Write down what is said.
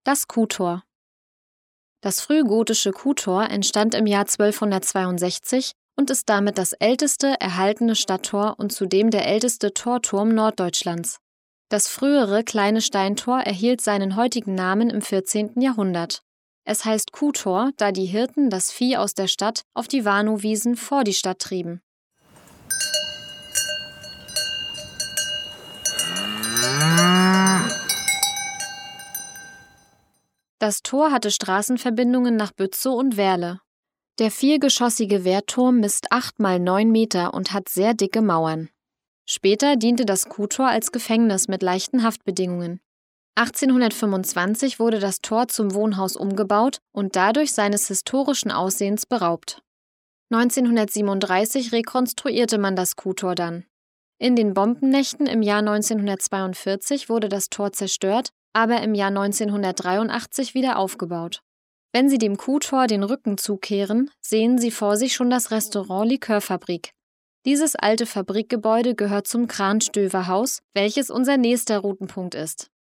Das Kuhtor. Das frühgotische Kuhtor entstand im Jahr 1262 und ist damit das älteste erhaltene Stadttor und zudem der älteste Torturm Norddeutschlands. Das frühere kleine Steintor erhielt seinen heutigen Namen im 14. Jahrhundert. Es heißt Kuhtor, da die Hirten das Vieh aus der Stadt auf die Warnow-Wiesen vor die Stadt trieben. Das Tor hatte Straßenverbindungen nach Bützow und Werle. Der viergeschossige Wehrturm misst 8 mal 9 Meter und hat sehr dicke Mauern. Später diente das Kuhtor als Gefängnis mit leichten Haftbedingungen. 1825 wurde das Tor zum Wohnhaus umgebaut und dadurch seines historischen Aussehens beraubt. 1937 rekonstruierte man das Kuhtor dann. In den Bombennächten im Jahr 1942 wurde das Tor zerstört, aber im Jahr 1983 wieder aufgebaut. Wenn Sie dem Kuhtor den Rücken zukehren, sehen Sie vor sich schon das Restaurant Likörfabrik. Dieses alte Fabrikgebäude gehört zum Kran-Stöver-Haus, welches unser nächster Routenpunkt ist.